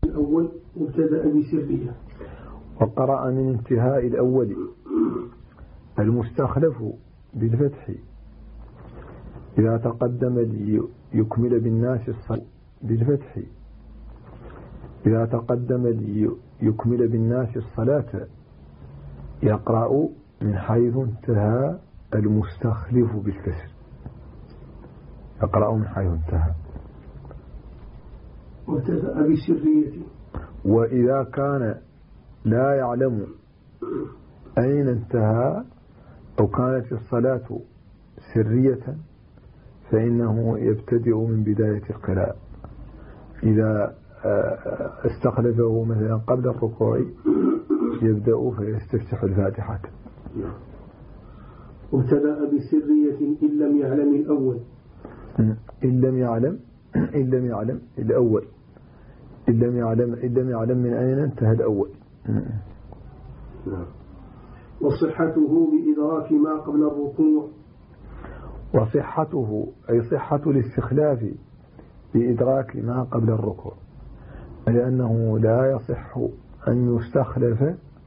الأول ابتدأ بسرية. وقرأ من انتهاء الأول المستخلف بالفتح إذا تقدم ليكمل بالناس الصلاة بالفتح إذا تقدم ليكمل بالناس الصلاة يقرأ من حيث انتهى المستخلف بالكسر. يقرأ من حيث انتهى. وابتدأ بسرية. وإذا كان لا يعلم أين انتهى أو كانت الصلاة سرية فإنه يبتدئ من بداية القراءة. إذا استخلفه مثلا قبل الركوع يبدأ فيستفتح الفاتحة. وابتدأ بسرية إن لم يعلم الأول. إن لم يعلم الأول. إن لم يعلم من أين انتهى الأول. وصحته بإدراك ما قبل الركوع. وصحته أي صحة الاستخلاف بإدراك ما قبل الركوع، لأنه لا يصح أن يستخلف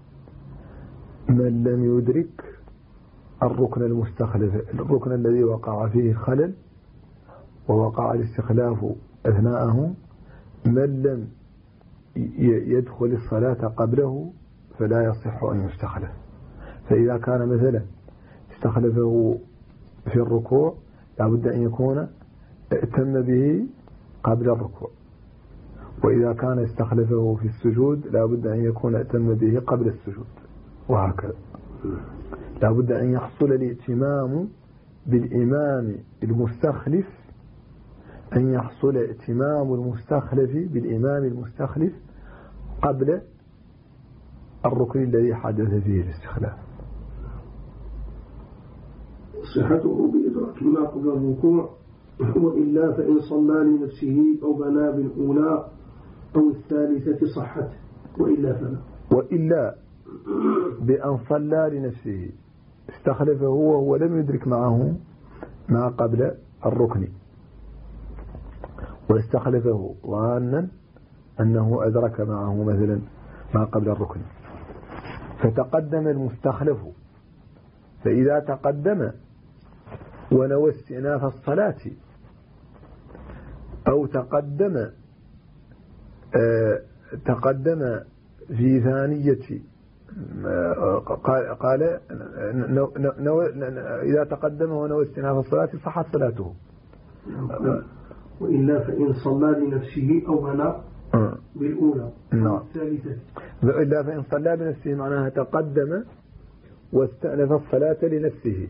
من لم يدرك الركن المستخلف، الركن الذي وقع فيه خلل ووقع الاستخلاف أثناءه. من لم يدخل الصلاة قبله فلا يصح أن يستخلف. فإذا كان مثلا استخلفه في الركوع لابد أن يكون ائتم به قبل الركوع، وإذا كان استخلفه في السجود لابد أن يكون ائتم به قبل السجود، وهكذا. لابد أن يحصل الائتمام بالإمام المستخلف، أن يحصل ائتمام المستخلف بالإمام المستخلف قبل الركن الذي حدث فيه الاستخلاف. صحته بإدراك ما قبل الركوع، وإلا فإن صلى لنفسه أو بنى بالأولى أو الثالثة صحت، وإلا فلا. وإلا بأن صلى لنفسه استخلفه وهو لم يدرك معه ما قبل الركن، واستخلفه ظانا أنه أدرك معه مثلا ما قبل الركن، فتقدم المستخلف. فإذا تقدم ونوى استئناف الصلاة أو تقدم في ثانية قال إذا تقدم ونوى استئناف الصلاة صحت صلاته. وإلا فإن صلى لنفسه أو بنى بالأولى أو الثالثة. وإلا فإن صلى لنفسه معناها تقدم واستأنف الصلاة لنفسه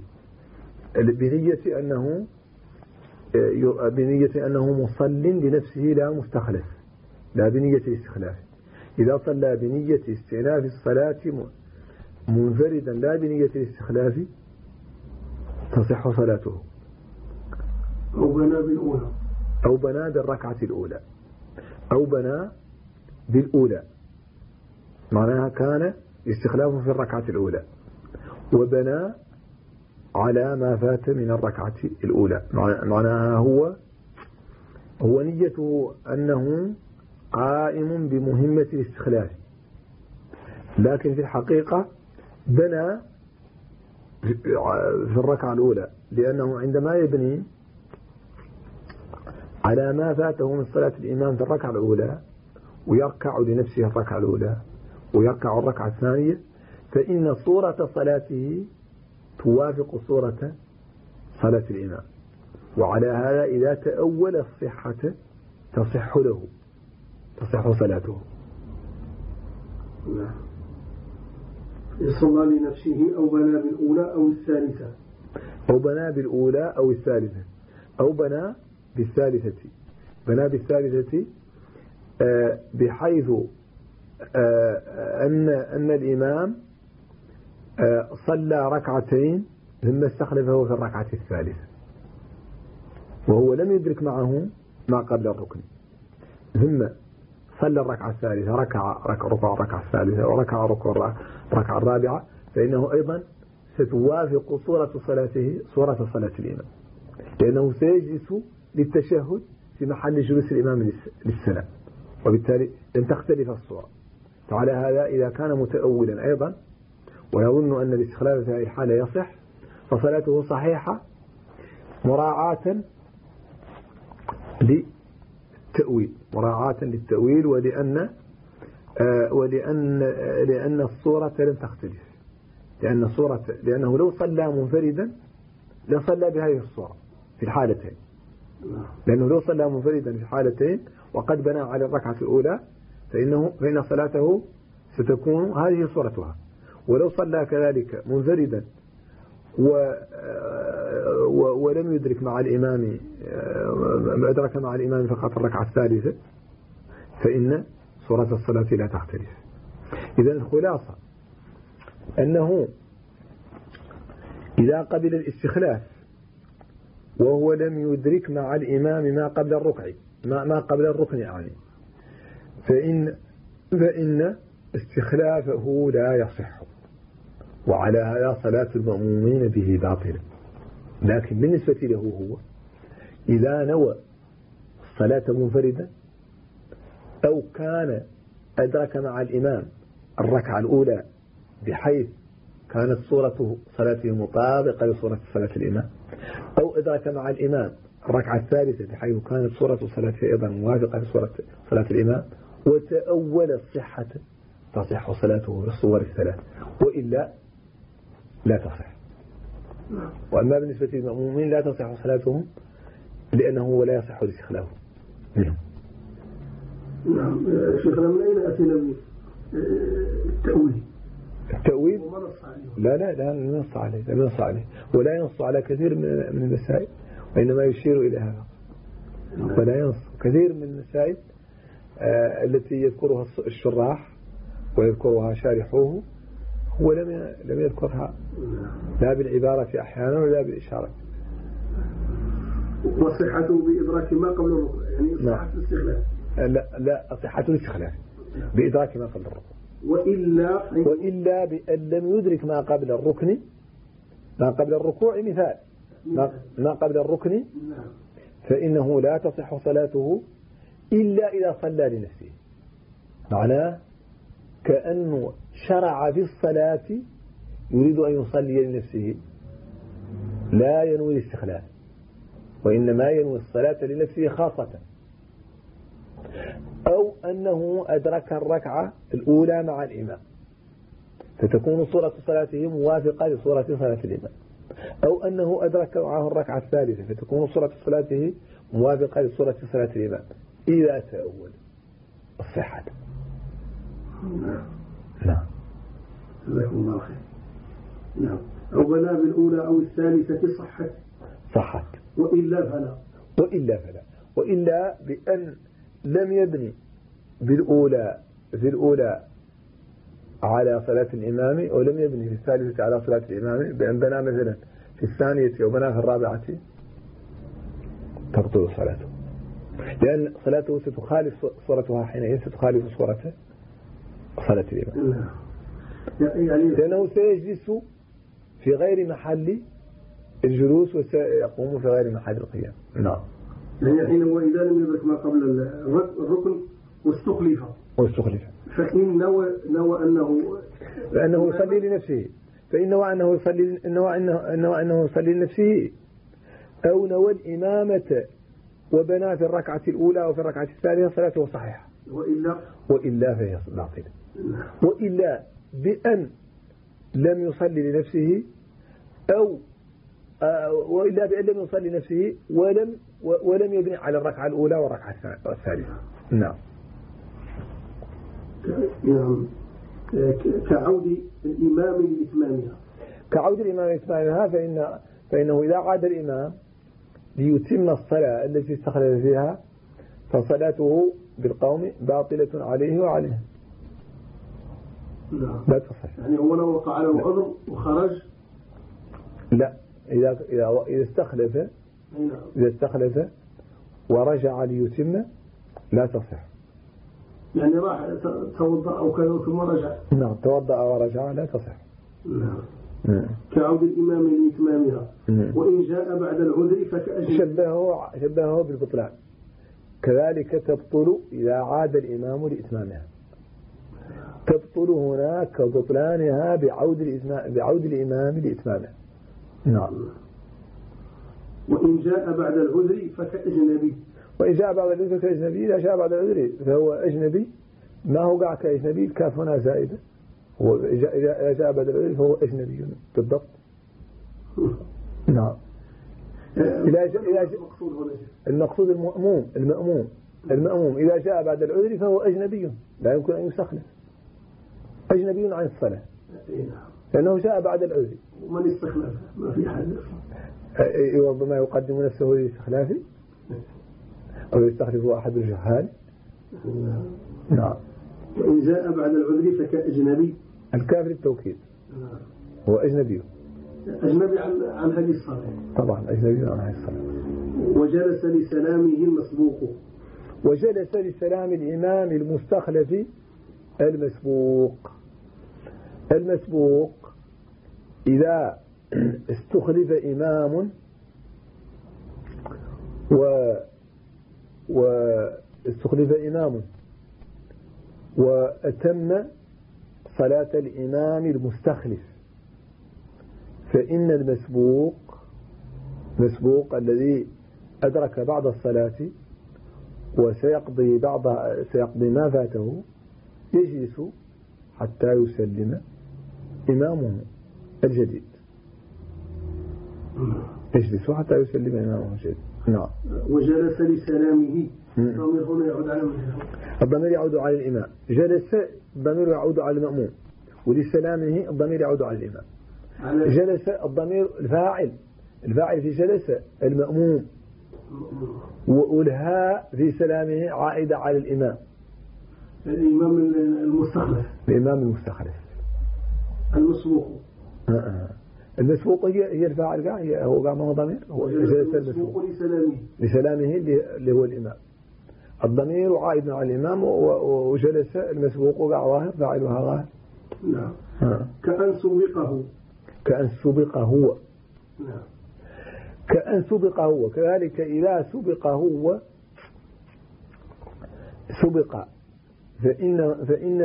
بنية أنه مصل لنفسه لا مستخلف، لا بنية الاستخلاف. إذا صلى بنية استئناف الصلاة منفردا لا بنية الاستخلاف تصح صلاته. أو بنى بالأولى، أو بنى بالركعة الأولى، أو بنى بالأولى معناها كان استخلافه في الركعة الأولى وبنى على ما فات من الركعة الأولى. معناها هو نيته أنه قائم بمهمة الاستخلاف، لكن في الحقيقة بنى في الركعة الأولى، لأنه عندما يبني على ما فاته من صلاة الإمام في الركعة الأولى ويركع لنفسه الركعة الأولى ويركع الركعة الثانية فإن صورة صلاته توافق صورة صلاة الإمام، وعلى هذا إذا تأول الصحة تصح صلاته. صلى لنفسه أو بنى بالأولى أو الثالثة، أو بنى بالأولى أو الثالثة، أو بنى بالثالثة. بنى بالثالثة بحيث أن الإمام صلى ركعتين ثم استخلفه في الركعة الثالثة وهو لم يدرك معه ما قبل الركن، ثم صلى الركعة الثالثة ركع الركعة الثالثة وركع الركعة الرابعة، فإنه أيضا ستوافق صورة صلاته صورة صلاة الإمام، لأنه سيجلس للتشهد في محل جلوس الإمام للسلام، وبالتالي لن تختلف الصورة. فعلى هذا إذا كان متأولا أيضا ويظن أن الاستخلاف في هذه الحالة يصح فصلاته صحيحة مراعاة للتأويل لأن الصورة لم تختلف، لأنه لو صلى منفردا لصلى بهذه الصورة في الحالتين، لأنه لو صلى منفردا في الحالتين وقد بنى على الركعة الأولى فإن صلاته ستكون هذه صورتها. ولو صلى كذلك منفردا ولم يدرك مع الإمام أدرك مع الإمام فقط الركعة الثالثة فإن صورة الصلاة لا تختلف. إذن الخلاصة أنه إذا قبل الاستخلاف وهو لم يدرك مع الإمام ما قبل الركن يعني فإن استخلافه لا يصح، وعلى هذا صلاة المأمومين به باطلة. لكن بالنسبة له هو إذا نوى الصلاة منفردا أو كان أدرك مع الإمام الركعة الأولى بحيث كانت صورة صلاته مطابقة لصورة صلاة الإمام، أو أدرك مع الإمام الركعة الثالثة بحيث كانت صورة صلاته أيضا موافقة لصورة صلاة الإمام وتأول الصحة تصح صلاته بالصور الثلاث، وإلا لا تصح. وأما بالنسبة للمأمومين لا تصح صلاتهم لأنه لا يصح الاستخلاف منهم. نعم شيخنا، من أين أتينا التأويل؟ لا نص عليه ولا ينص على كثير من المسائل، وإنما يشير إلى هذا ولا ينص كثير من المسائل التي يذكرها الشراح ويذكرها شارحوه هو لم يذكرها لا بالعبارة أحيانا ولا بالإشارة. وصحته بإدراك ما قبل الركوع يعني صحة الاستخلاف؟ لا صحة الاستخلاف بإدراك ما قبل الركوع، وإلا بأن لم يدرك ما قبل الركن ما قبل الركوع مثال ما قبل الركن فإنه لا تصح صلاته إلا إذا صلى لنفسه. معناه كأنه شرع في الصلاة يريد أن يصلي لنفسه لا ينوي الاستخلاف، وإنما ينوي الصلاة لنفسه خاصة، أو أنه أدرك الركعة الأولى مع الإمام فتكون صورة صلاته موافقة لصورة صلاة الإمام، أو أنه أدرك معه الركعة الثالثة فتكون صورة صلاته موافقة لصورة صلاة الإمام إذا تأول الصحة. نعم جزاكم الله خير. نعم أو بنى بالأولى أو الثالثة صحت وإلا فلا وإلا بأن لم يبني بالأولى على صلاة الإمام أو لم يبني في الثالثة على صلاة الإمام، بأن بنى مثلا في الثانية أو بنى في الرابعة تبطل صلاته، لأن صلاته ستخالف صورتها حينئذ ستخالف صورة صلاة الإمام، لأنه سيجلس في غير محل الجلوس وسيقوم في غير محل القيام. نعم يعني حين وإذا لم يدرك ما قبل الركن واستخلف فإن نوى أنه يصلي لنفسه، فإن نوى أنه يصلي لنفسه، أو نوى الإمامة وبنى في الركعة الأولى وفي الركعة الثانية صلاته صحيحة، وإلا فهي باطلة. وإلا بأن لم يصلي لنفسه وإلا بأن لم يصلي لنفسه ولم يبني على الركعة الأولى والركعة الثالثة. نعم كعود الإمام لإتمامها فإنه إذا عاد الإمام ليتم الصلاة التي استخلف فيها فصلاته بالقوم باطلة عليه وعليه لا تصح. يعني هو لو وقع له عذر وخرج لا، إذا استخلف ورجع ليتم لا تصح. يعني راح توضأ أو كذا ثم رجع. نعم توضأ ورجع لا تصح. نعم كعود الإمام لإتمامها. وإن جاء بعد العذر فكأجل شبهه بالبطلان، كذلك تبطل إذا عاد الإمام لإتمامها، تبطل هناك بطلانها بعود الإمام لإتمامها. نعم. وإن جاء بعد العذر فكأجنبي. وإن جاء بعد العذر فكأجنبي. إذا جاء بعد العذر فهو أجنبي، ما هو قاع كأجنبي، الكاف هنا زائدة، إذا جاء بعد العذر فهو أجنبي بالضبط. نعم. المقصود المأموم إذا جاء بعد العذر فهو أجنبي، لا يمكن أن يستخلف، أجنبي عن الصلاة لأنه جاء بعد العذر. ومن استخلف ما في حد ربما يقدم نفسه للاستخلاف أو يستخلف أحد الجهال. نعم. وإن جاء بعد العذر فكأجنبي، الكاف للتوكيد، هو أجنبي عن هذه الصلاة، طبعا أجنبي عن هذه الصلاة. وجلس لسلامه المسبوق. وجلس لسلام الإمام المستخلف المسبوق إذا استخلف إمام واستخلف إمام وأتم صلاة الإمام المستخلف، فإن المسبوق الذي أدرك بعض الصلاة وسيقضي ما فاته يجلس حتى يسلم إمامه الجديد. يجلس حتى يسلم إمامه الجديد. نعم. وجلس لسلامه، الضمير هنا يعود على من؟ الضمير يعود على الإمام. جلس الضمير يعود على المأموم، ولسلامه الضمير يعود على الإمام. جلس الضمير الفاعل في جلس المأموم، والهاء في سلامه عائدة على الإمام المستخلف. المسبوق هي الفاعل هو قاع ما ضمير، هو جلس المسبوق لسلامه اللي هو الإمام. الضمير عائد على الإمام، وجلس المسبوق قاع ظاهر، فاعلها ظاهر. نعم. كأن سبق هو. نعم. كأن سبق هو. كذلك إذا سبق هو فإن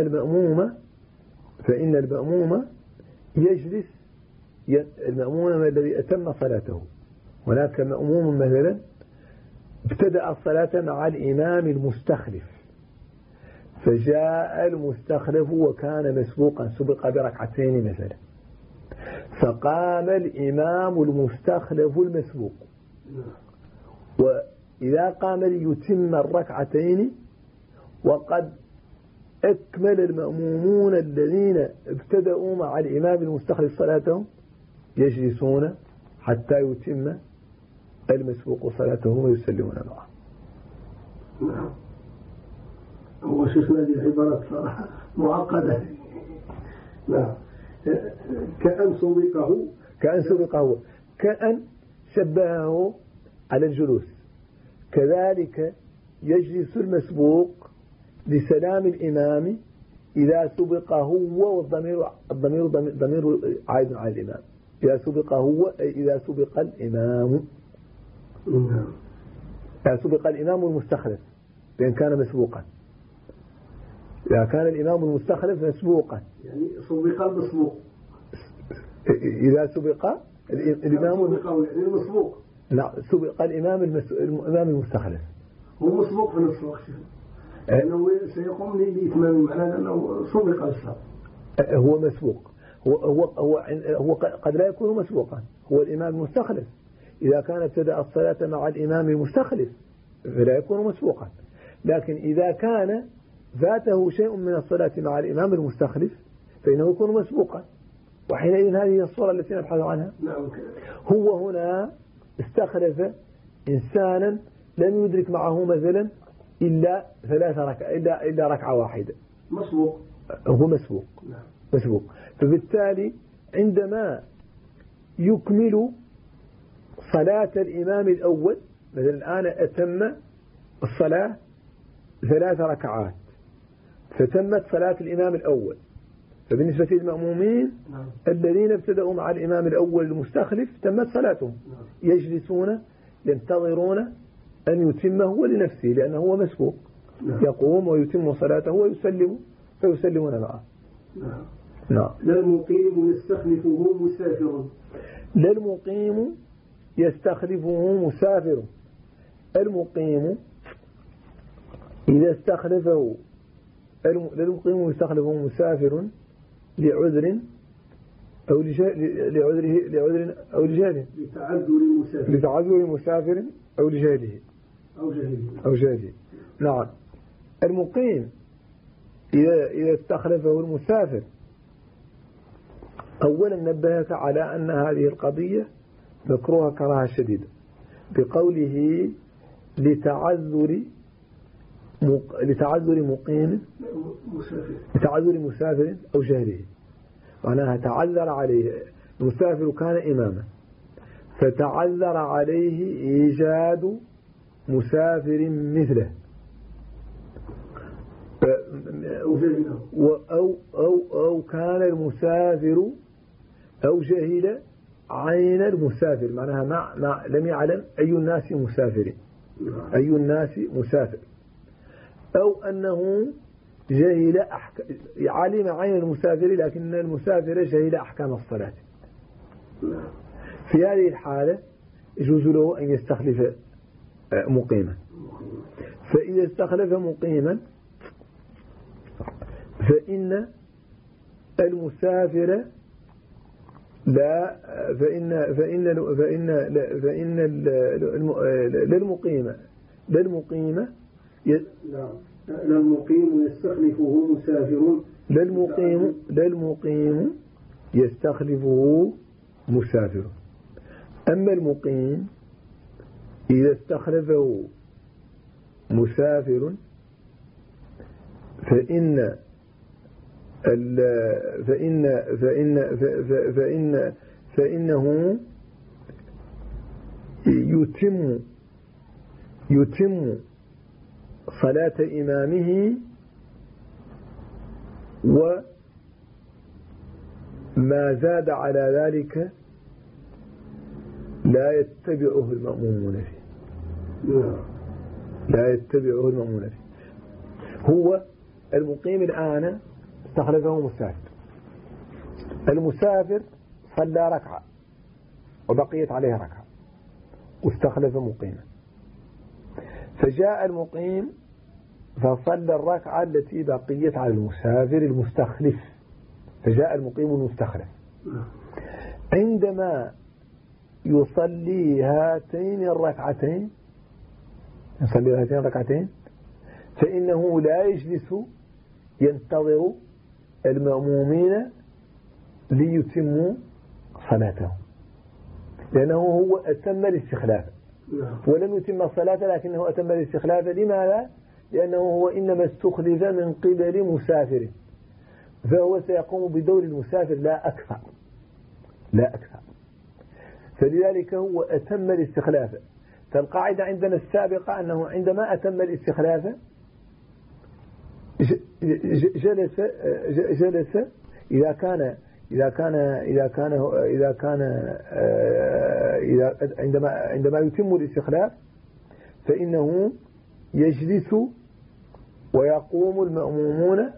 المأموم يجلس، المأموم الذي أتم صلاته. هناك مأموم مثلا ابتدأ الصلاة مع الإمام المستخلف، فجاء المستخلف وكان مسبوقا، سبق بركعتين مثلا، فقام الإمام المستخلف المسبوق، وإذا قام ليتم الركعتين وقد أكمل المأمومون الذين ابتدأوا مع الإمام المستخلف صلاتهم يجلسون حتى يتم المسبوق صلاته ويسلمون معه. نعم. هو شيخنا هذه العبارات صراحة معقدة. نعم. كأن سبقه كأن شبهه على الجلوس. كذلك يجلس المسبوق لسلام الإمام إذا سبق هو، والضمير عائد على الإمام. إذا سبق هو أي إذا سبق الإمام. إذا سبق الإمام المستخلف، لأن كان مسبوقا. إذا كان الإمام المستخلف مسبوقا، يعني سبق المسبوق. إذا سبق الإمام المسبوق، لا، سبق الإمام المستخلف، هو مسبوق في نفس الوقت، لأنه سيقوم لإتمام معناه أنه سبق الصلاة. هو مسبوق، هو قد لا يكون مسبوقا، هو الإمام المستخلف. إذا كان ابتدأ الصلاة مع الإمام المستخلف فلا يكون مسبوقا، لكن إذا كان فاته شيء من الصلاة مع الإمام المستخلف فإنه يكون مسبوقا، وحينئذ هذه الصورة التي نبحث عنها. هو هنا استخلف إنسانا لم يدرك معه مثلا إلا 3 ركعة، إلا ركعة واحدة، مسبوق، هو مسبوق. فبالتالي عندما يكمل صلاة الإمام الأول، مثلا الآن أتم الصلاة 3 ركعات فتمت صلاة الإمام الأول، فبالنسبة للمأمومين الذين ابتدأوا مع الإمام الأول المستخلف تمت صلاتهم، يجلسون ينتظرون أن يتمه لنفسه لأنه هو مسبوق يقوم ويتم صلاته ويسلم فيسلمون معه. نعم. لا المقيم يستخلفه مسافر. لا المقيم يستخلفه مسافر. المقيم إذا استخلفه المقيم يستخلفه مسافر لعذر أو لعذر أو لجهله لتعذر مسافر أو لجهله أو جهله. نعم. المقيم إذا استخلفه المسافر أولا نبهك على أن هذه القضية مكروهة كراهة شديدة بقوله لتعذر مقيم لتعذر مسافر أو جهله. معناها تعذر عليه المسافر كان إماما فتعذر عليه إيجاد مسافر مثله أو كان المسافر أو جهل عين المسافر. معناها لم يعلم أي الناس مسافر أو أنه جهل علم عين المسافر لكن المسافر جهل أحكام الصلاة. في هذه الحالة يجوز له أن يستخلف مقيما. فإذا استخلف مقيما فإن المسافر لا للمقيم يستخلفه مسافر. للمقيم يستخلفه مسافر. أما المقيم إذا استخلفه مسافر فإنه يتم صلاة إمامه وما زاد على ذلك لا يتبعه المأمومون فيه. هو المقيم الآن استخلفه مسافر. المسافر صلى ركعة وبقيت عليه ركعة واستخلف مقيما فجاء المقيم فصلى الركعة التي بقيت على المسافر المستخلف فجاء المقيم المستخلف عندما يصلي هاتين الركعتين فإنه لا يجلس ينتظر المأمومين ليتموا صلاته لأنه هو أتم الاستخلاف ولم يتم الصلاة لكنه أتم الاستخلاف. لماذا؟ لأنه هو إنما استخلف من قبل مسافر فهو سيقوم بدور المسافر لا أكثر فلذلك هو أتم الاستخلاف. فالقاعدة عندنا السابقة أنه عندما أتم الاستخلاف جلس عندما يتم الاستخلاف فإنه يجلس ويقوم المأمومون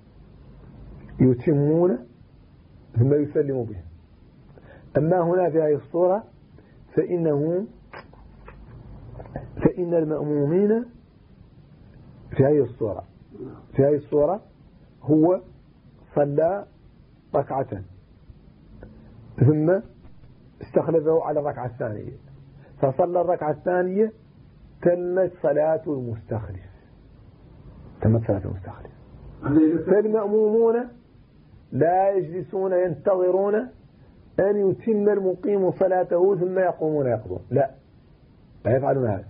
يتمون ثم يسلم بهم. أما هنا في هذه الصورة فإن المأمومين في هذه الصورة هو صلى ركعة ثم استخلفه على الركعة الثانية فصلى الركعة الثانية تمت صلاة المستخلف فالمأمومون لا يجلسون ينتظرون أن يتم المقيم صلاته ثم يقومون يقضون لا يفعلون هذا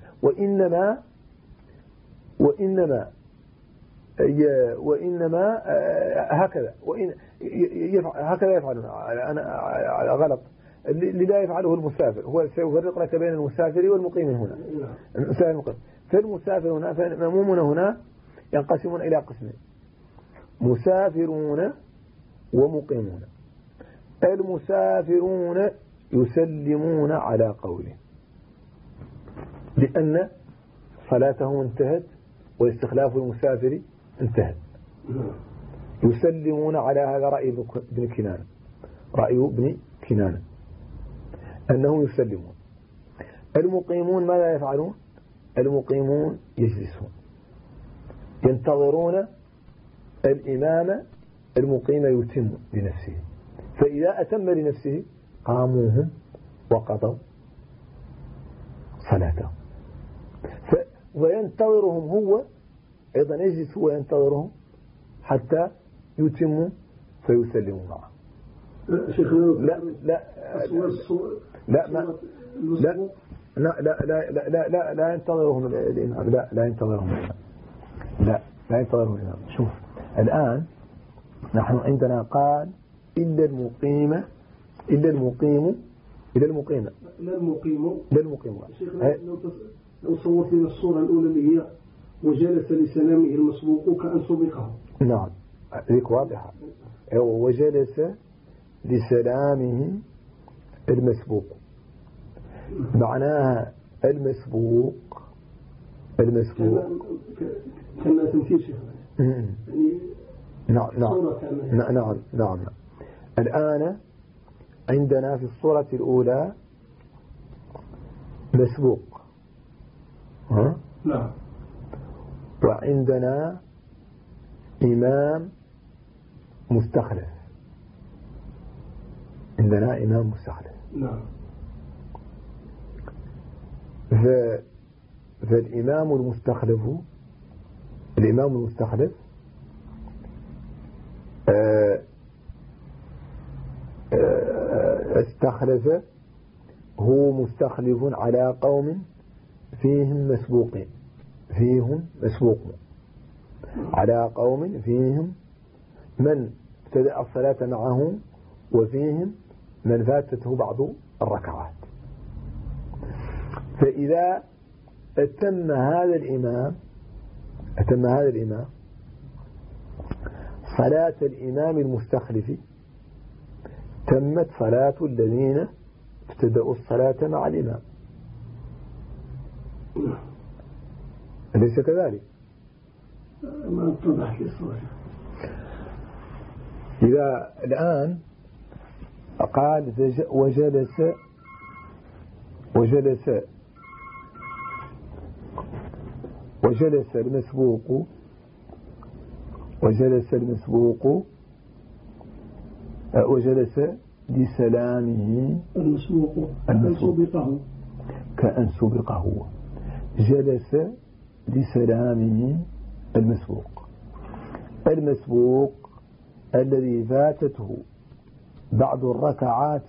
وإنما هكذا يفعلون. أنا غلط اللي لا يفعله المسافر هو سيفرق لك بين المسافر والمقيم هنا. فالمسافر هنا فالمأمومون هنا ينقسمون إلى قسمين مسافرون ومقيمون. المسافرون يسلمون على قوله صلاته انتهت واستخلاف المسافر انتهت. يسلمون على هذا رأي ابن كنانة، رأي ابن كنانة أنهم يسلمون. المقيمون ماذا يفعلون؟ المقيمون يجلسون ينتظرون الإمام المقيم يتم لنفسه، فإذا أتم لنفسه قاموا هم وقضوا صلاته، وينتظرهم هو أيضا، يجلس وينتظرهم حتى يتموا فيسلموا معه. لا لا لا لا لا لا لا لا لا ينتظرهم الإمام، لا ينتظرهم الإمام، لا ينتظرهم الإمام. شوف الآن نحن عندنا قال إلا المقيم لو صورت لنا الصورة الأولى اللي هي وجلس لسلامه المسبوق كأن سبقه. نعم ذيك واضحة. وجلس لسلامه المسبوق، معناها المسبوق كما تمثيل شيخ يعني. نعم. الآن عندنا في الصورة الأولى مسبوق، نعم، وعندنا إمام مستخلف، نعم. فالإمام المستخلف استخلف، هو مستخلف على قوم فيهم مسبوقون على قوم فيهم من ابتدأ الصلاة معه وفيهم من فاتته بعض الركعات. فإذا أتم هذا الإمام صلاة الإمام المستخلف، تمت صلاة الذين ابتدأوا الصلاة مع الإمام. أليس كذلك؟ ما اتضح لي الصورة. إذا الآن قال وجلس المسبوق وجلس لسلامه المسبوق كأن سبقه، جلس لسلامه المسبوق الذي فاتته بعض الركعات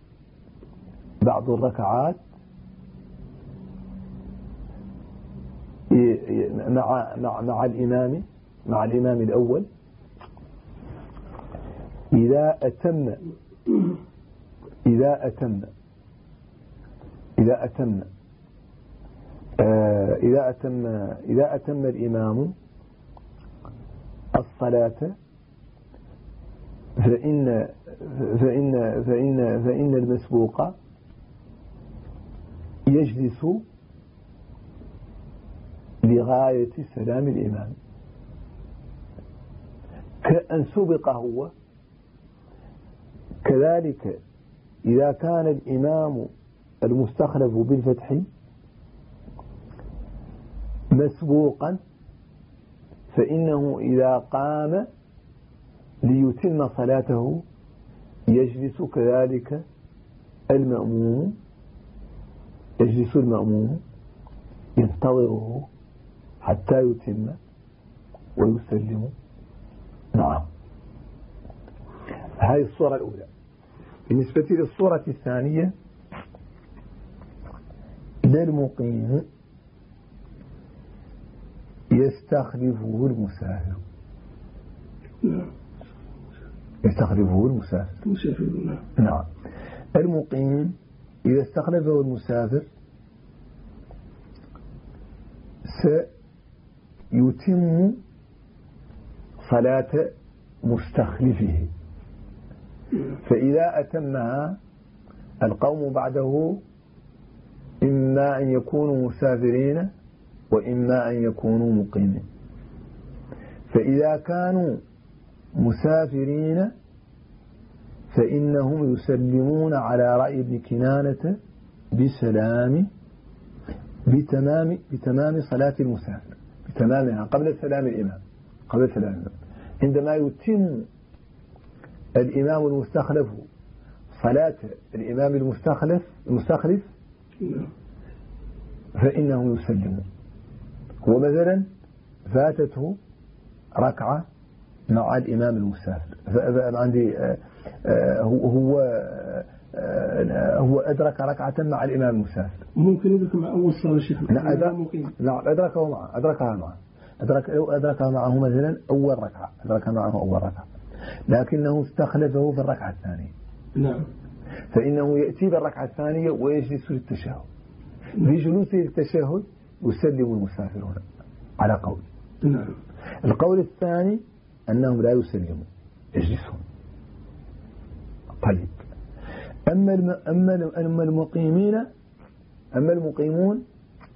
مع الإمام الأول، إذا أتم الإمام الصلاة فإن المسبوق يجلس لغاية سلام الإمام كأن سبق هو. كذلك إذا كان الإمام المستخلف بالفتح مسبوقا، فإنه إذا قام ليتم صلاته يجلس كذلك المأموم ينتظره حتى يتم ويسلم. نعم، هذه الصورة الأولى. بالنسبة للصورة الثانية، للمقيم يستخلفه المسافر. نعم، المقيم إذا استخلفه المسافر سيتم صلاة مستخلفه، فإذا أتمها القوم بعده إما أن يكونوا مسافرين وإما أن يكونوا مقيمين. فإذا كانوا مسافرين فإنهم يسلمون على رأي ابن كنانة بتمام صلاة المسافر، بتمامها قبل سلام الإمام، عندما يتم الإمام المستخلف صلاة الإمام المستخلف فإنهم يسلمون. هو مثلا فاتته ركعة مع الإمام المسافر، عندي هو أدرك ركعة مع الإمام المسافر، ممكن يدرك مع أول صلاة شيخ. نعم أدركها معه مثلا أول ركعة، لكنه استخلفه في الركعة الثانية. نعم. فإنه يأتي بالركعة الثانية ويجلس للتشهد. في جلوسه للتشهد يسلم المسافرون على قول. نعم. القول الثاني أنهم لا يسلمون، يجلسون. طيب، أما المقيمون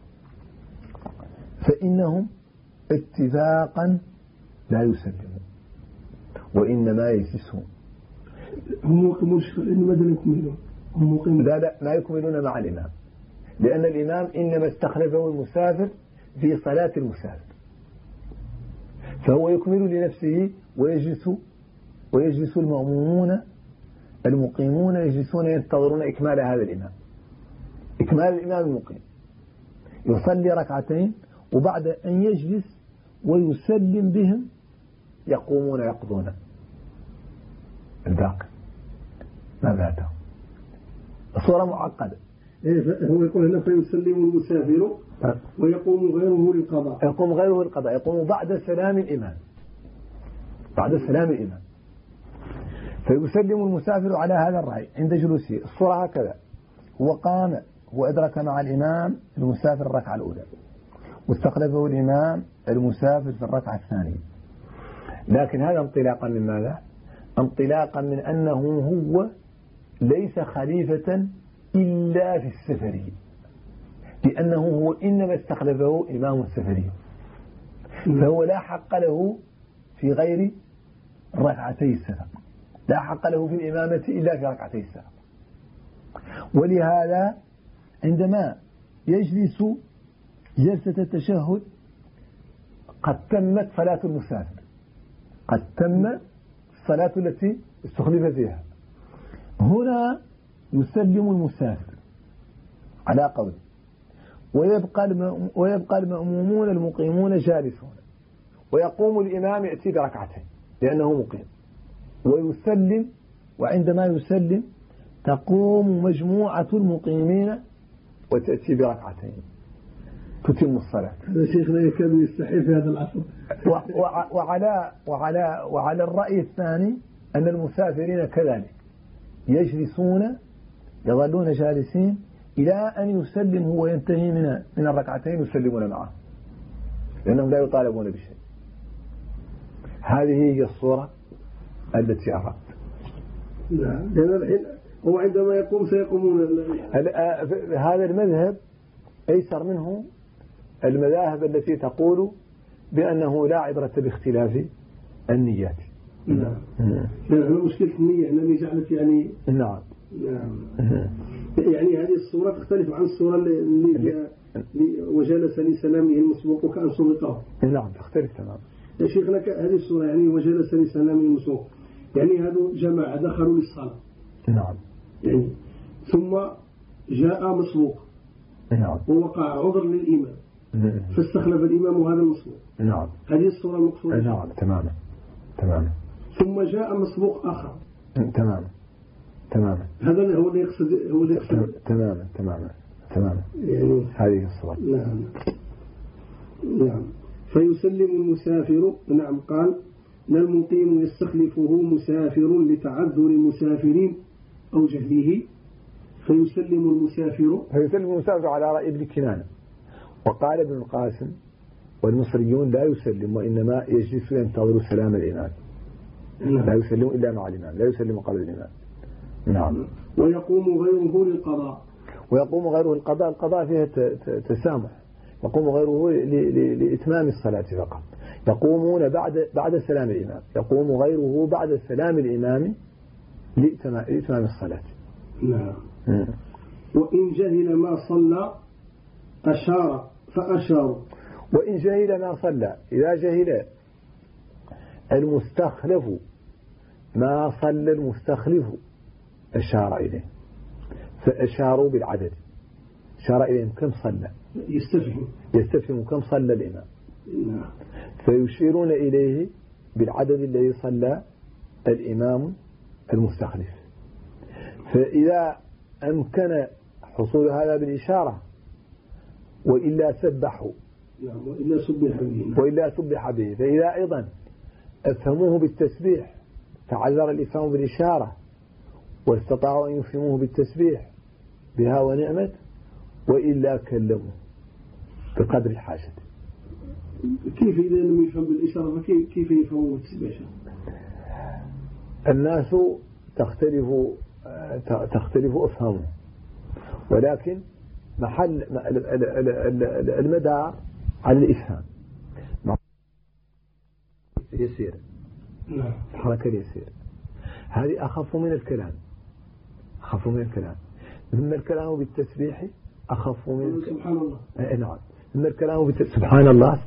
فإنهم اتفاقا لا يسلمون وإنما يجلسون. هم يقيمونش لأنه ماذا يكملون؟ هم مقيمون. لا ما يكملون مع الإمام، لأن الإمام إنما استخلفه المسافر في صلاة المسافر، فهو يكمل لنفسه ويجلس المأمومون المقيمون يجلسون ينتظرون إكمال هذا الإمام، إكمال الإمام المقيم، يصلي ركعتين وبعد أن يجلس ويسلم بهم يقومون يقضون الباقي ما فاتهم. صورة معقدة. هو يقول هنا فيسلم المسافر ويقوم غيره للقضاء. يقوم بعد سلام الإمام. فيسلم المسافر على هذا الرأي عند جلوسه. الصورة هكذا: هو أدرك مع الإمام المسافر الركعة الأولى، واستخلفه الإمام المسافر في الركعة الثانية، لكن هذا انطلاقا من ماذا؟ انطلاقا من أنه هو ليس خليفة إلا في السفرية، لأنه هو إنما استخلفه إمام السفرية، فهو لا حق له في غير ركعتي السفر، لا حق له في الإمامة إلا في ركعتي السفر. ولهذا عندما يجلس جلسة التشهد قد تمت صلاة المسافر، قد تم الصلاة التي استخلف فيها. هنا يسلم المسافر على قول، ويبقى المأمومون المقيمون جالسون، ويقوم الإمام يأتي بركعتين لأنه مقيم ويسلم، وعندما يسلم تقوم مجموعة المقيمين وتأتي بركعتين تتم الصلاة. هذا شيخنا يكاد يستحيل في هذا العصر. وعلى الرأي الثاني أن المسافرين كذلك يجلسون، يظلون جالسين إلى أن يسلم هو وينتهي من الركعتين يسلمون معه، لأنهم لا يطالبون بشيء. هذه هي الصورة التي أردت. نعم، لأن الحين هو عندما يقوم سيقومون. هذا المذهب أيسر منه المذاهب التي تقول بأنه لا عبرة باختلاف النيات. نعم. لأن مشكلة النية أنني جعلت يعني. نعم. يعني هذه الصورة تختلف عن الصورة اللي وجلس لسلامه المسبوق كأن سبقه. نعم، تختلف تماما. يا شيخنا هذه الصورة يعني وجلس لسلامه المسبوق، يعني هذو جماعة دخلوا للصلاة. نعم. يعني ثم جاء مسبوق. نعم. ووقع عذر للإمام. فاستخلف الإمام هذا المسبوق. نعم. هذه الصورة المقصودة. نعم، تماما. ثم جاء مسبوق آخر. تماما. هذا هو اللي يقصد. تماما. يعني هذه الصورة. نعم. فيسلم المسافر. نعم. قال: لا المقيم يستخلفه مسافر لتعذر المسافرين أو جهله، فيسلم المسافر على رأي ابن كنانة. وقال ابن القاسم: والمصريون لا يسلم، وإنما يجلس ينتظر سلام الإمام. لا يسلم إلا مع الإمام، لا يسلم قبل الإمام. نعم. ويقوم غيره للقضاء. القضاء فيها تسامح، يقوم غيره لإتمام الصلاة فقط. يقومون بعد سلام الإمام، يقوم غيره بعد سلام الإمام لإتمام الصلاة. نعم. وإن جهل ما صلى أشار فأشار. وإن جهل ما صلى، إذا جهل المستخلف ما صلى المستخلف أشار إليه، فأشاروا بالعدد، أشار إليهم كم صلى، يستفهم كم صلى الإمام، فيشيرون إليه بالعدد الذي صلى الإمام المستخلف. فإذا أمكن حصول هذا بالإشارة وإلا سبحوا وإلا سبح به، فإذا أيضا أفهموه بالتسبيح تعذر الإفهام بالإشارة واستطاعوا أن يفهموه بالتسبيح بها ونعمت، وإلا كلموا بقدر الحاجة. كيف إذا لم يفهم بالإشارة فكيف يفهموا بالتسبيح؟ الناس تختلف أفهامه، ولكن محل المدار على الإفهام يسير، الحركة اليسير هذه أخف من الكلام، ثم الكلام بالتسبيح أخف من سبحان الله. نعم. ثم الكلام سبحان الله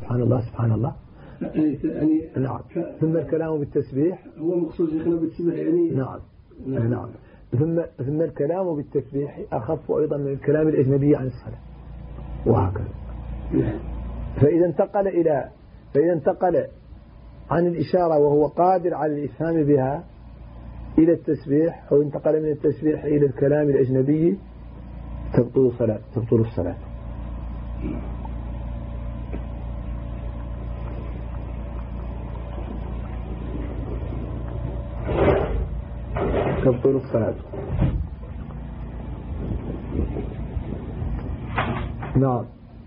نعم. ثم الكلام بالتسبيح هو مقصود شيخنا بالتسبيح يعني نعم. ثم الكلام بالتسبيح أخف أيضا من الكلام الأجنبي عن الصلاة، وهكذا. فإذا انتقل عن الإشارة وهو قادر على الإفهام بها إلى التسبيح، أو انتقل من التسبيح إلى الكلام الأجنبي، تبطل الصلاة. تبطل الصلاة. نعم.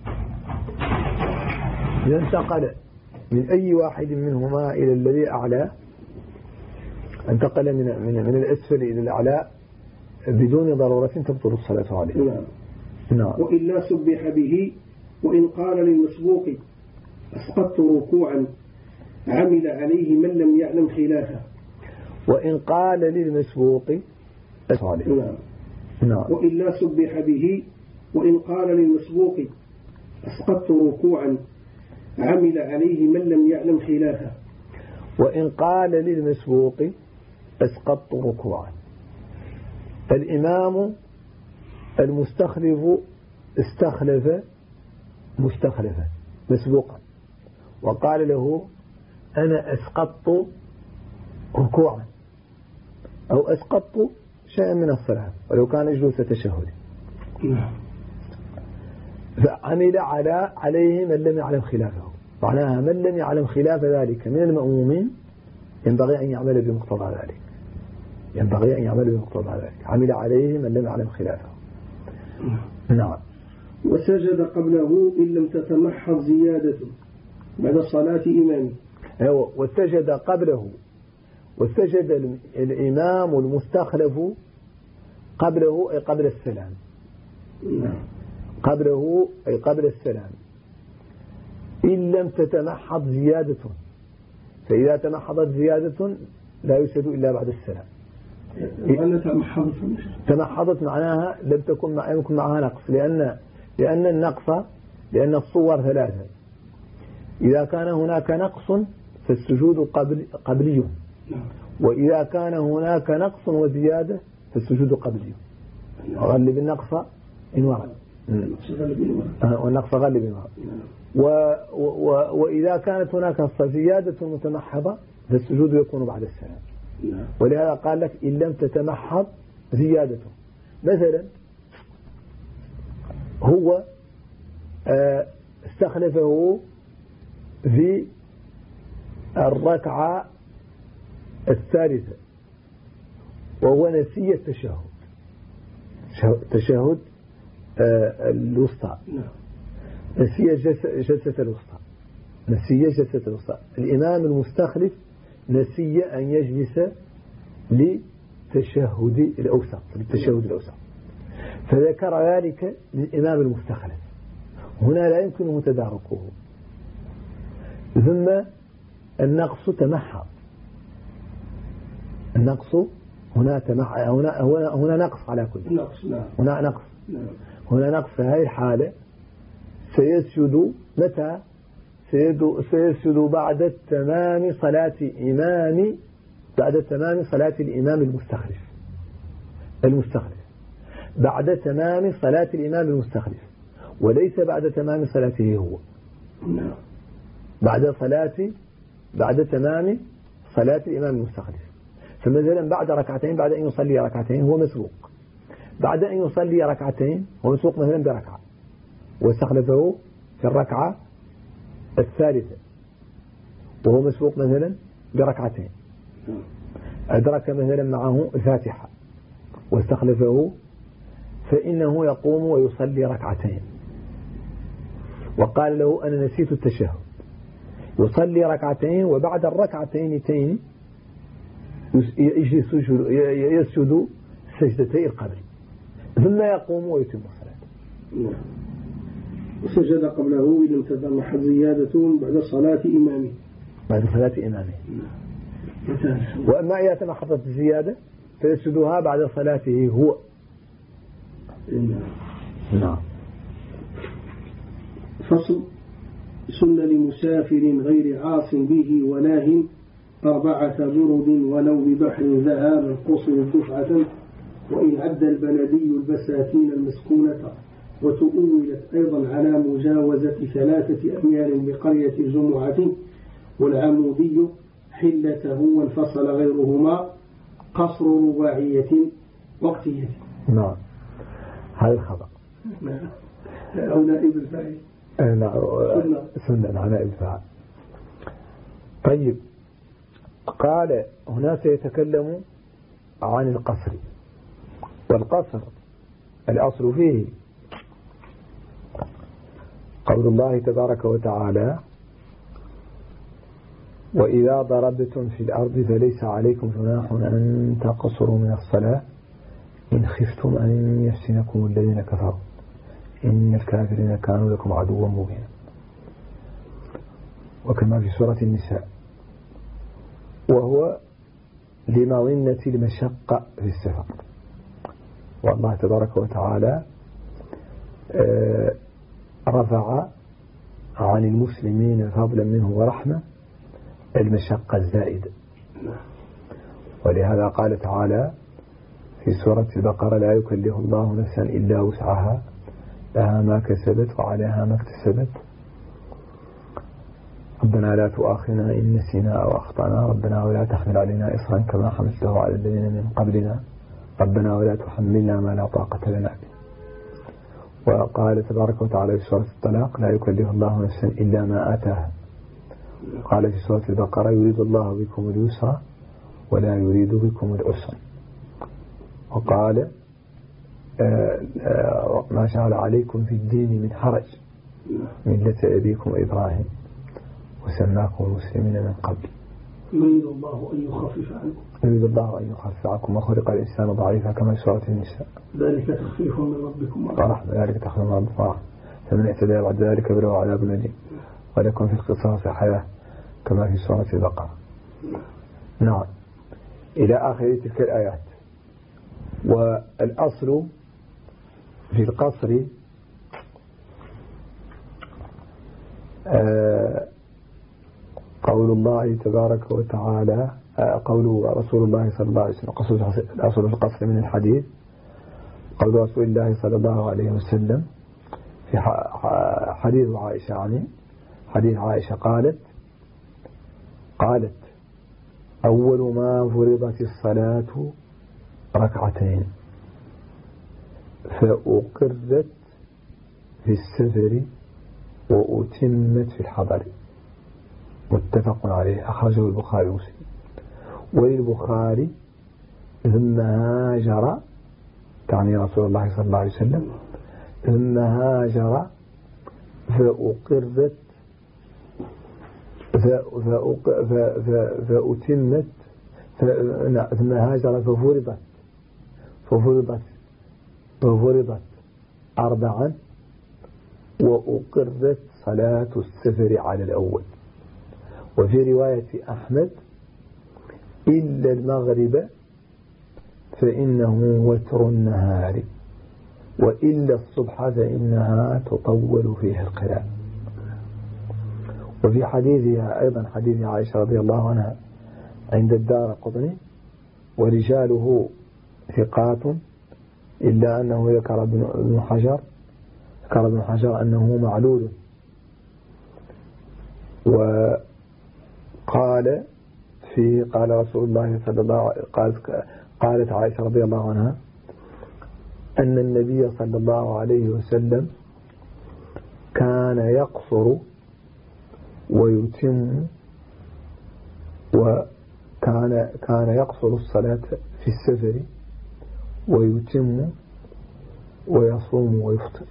إذا انتقل من أي واحد منهما إلى الذي أعلى، انتقل من الأسفل إلى الأعلى بدون ضرورة تبطل الصلاة عليه. نعم. وإلا سبح به، وإن قال للمسبوق أسقطت ركوعا عمل عليه من لم يعلم خلافه. وإن قال للمسبوق نعم. وإلا سبح به، وإن قال للمسبوق أسقطت ركوعا عمل عليه من لم يعلم خلافه. وإن قال للمسبوق أسقطت ركوعا، الإمام المستخلف استخلف مستخلفا مسبوقا وقال له أنا أسقطت ركوعا أو أسقطت شيئا من الصلاة ولو كان جلوس تشهد، فعمل عليه من لم يعلم خلافه. معناها من لم يعلم خلاف ذلك من المأمومين ينبغي أن يعمل بمقتضى ذلك، عمل عليه من لم يعلم خلافه. نعم. وسجد قبله إن لم تتمحض زيادته بعد صلاة إمامه. وسجد قبله، وسجد الإمام المستخلف قبله أي قبل السلام، قبله أي قبل السلام، إن لم تتمحض زيادة، فإذا تمحضت زيادة لا يسجد إلا بعد السلام. تمحضت معناها لم يكن معها نقص، لأن النقص، لأن الصور ثلاثة، إذا كان هناك نقص فالسجود قبلي، وإذا كان هناك نقص وزيادة فالسجود قبلي. غلب النقص إن ورد، والنقص غلب إن ورد. وإذا كانت هناك زيادة متمحضة فالسجود يكون بعد السلام. ولهذا قال لك إن لم تتمحض زيادته. مثلا هو استخلفه في الركعة الثالثة وهو نسي التشهد الوسطى، نسي جلسة الوسطى. الإمام المستخلف نسي أن يجلس للتشهد الأوسط، فذكر ذلك للإمام المستخلف هنا لا يمكنه تداركه. ثم النقص تمحض، النقص هنا هنا نقص على كل نقص. هنا نقص. هنا نقص. في هذه الحالة سيسجد متى؟ سيسجد بعد تمام صلاة الإمام المستخلف بعد تمام صلاة الإمام المستخلف، وليس بعد تمام صلاته هو. بعد تمام صلاة الإمام المستخلف. فمثلا بعد ركعتين، بعد أن يصلي ركعتين هو مسبوق، بعد أن يصلي ركعتين هو مسبوق مثلا بركعة واستخلفه في الركعة الثالثة وهو مسبوق مثلا بركعتين، أدرك مثلا معه الفاتحة واستخلفه، فإنه يقوم ويصلي ركعتين، وقال له أنا نسيت التشهد، يصلي ركعتين، وبعد الركعتين يسجد سجدتي القبل، ثم يقوم ويتم الصلاة. وسجد قبله إذا تضمحت زيادة بعد صلاة إمامه. وأما إذا تمحضت الزيادة فيسجدها بعد صلاته هو. نعم. فصل. سن لمسافر غير عاص به وناه 4 برد ولو ببحر ذهاب قصر دفعة، وإن عد البلدي البساتين المسكونة، وتؤولت أيضا على مجاوزة 3 أميال بقرية جمعة، والعمودي حلته وانفصل غيرهما قصر رباعية وقتية. نعم. هذا الخبر أو نائب الفاعل. سنة نائب الفاعل. طيب، قال هنا سيتكلم عن القصر، والقصر الأصل فيه قول الله تبارك وتعالى: وإذا ضربتم في الأرض فليس عليكم جناح أن تقصروا من الصلاة إن خفتم أن يفتنكم الذين كفروا إن الكافرين كانوا لكم عدوا مبينا. وكما في سورة النساء: وهو لمظنة المشقة في السفر. والله تبارك وتعالى رفع عن المسلمين فضلا منه ورحمة المشقة الزائدة، ولهذا قال تعالى في سورة البقرة: لا يكلف الله نفسا إلا وسعها لها ما كسبت وعليها ما اكتسبت ربنا لا تؤاخذنا إن نسينا أو أخطأنا ربنا ولا تحمل علينا إصرا كما حملته على الذين من قبلنا ربنا ولا تحملنا ما لا طاقة لنا به. وقال تبارك وتعالى في سورة الطلاق: لا يكلف الله نفسا إلا ما آتاها. قال في سورة البقرة: يريد الله بكم اليسر ولا يريد بكم العسر. وقال: ما جعل عليكم في الدين من حرج ملة أبيكم إبراهيم وسماكم المسلمين من قبل يريد الله أن يخفف عنكم وخلق الإنسان ضعيفا كما في سورة النساء. ذلك تخفيف من ربكم ورحمة. فمن اعتدى بعد ذلك فله عذاب أليم ولكم في القصاص حياة كما في سورة البقرة. نعم، إلى آخر تلك الآيات. والأصل في القصر قول الله تبارك وتعالى، قول رسول الله صلى الله عليه وسلم. الأصل في القصر من الحديث قول رسول الله صلى الله عليه وسلم في حديث عائشة، يعني حديث عائشة قالت: أول ما فرضت الصلاة ركعتين فأقرت في السفر وأتمت في الحضر. متفق عليه، أخرجه البخاري ومسلم. وللبخاري: ثم هاجر، تعني رسول الله صلى الله عليه وسلم، ثم هاجر فأقرت فأتمت ثم هاجر ففرضت 4 وأقرت صلاة السفر على الأول. وفي رواية أحمد إلا المغرب فإنه وتر النهار وإلا الصبح فإنها تطول فيها القراءة. وفي حديثها أيضا حديث عائشة رضي الله عنها عند الدارقطني ورجاله ثقات إلا أنه ذكر ابن حجر أنه معلول. وقال قال رسول الله صلى الله عليه وسلم قالت عائشة رضي الله عنها أن النبي صلى الله عليه وسلم كان يقصر ويتم كان يقصر الصلاة في السفر ويتم ويصوم ويفطر.